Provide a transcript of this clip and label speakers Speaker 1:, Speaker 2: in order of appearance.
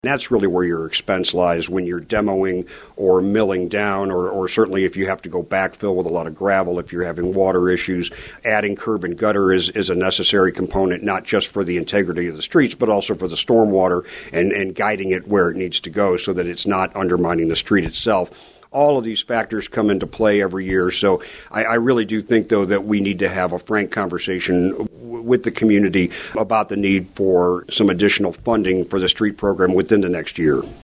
Speaker 1: That's really where your expense lies when you're demoing or milling down, or certainly if you have to go backfill with a lot of gravel, if you're having water issues. Adding curb and gutter is a necessary component, not just for the integrity of the streets, but also for the stormwater and guiding it where it needs to go so that it's not undermining the street itself. All of these factors come into play every year. So I really do think, though, that we need to have a frank conversation with the community about the need for some additional funding for the street program within the next year.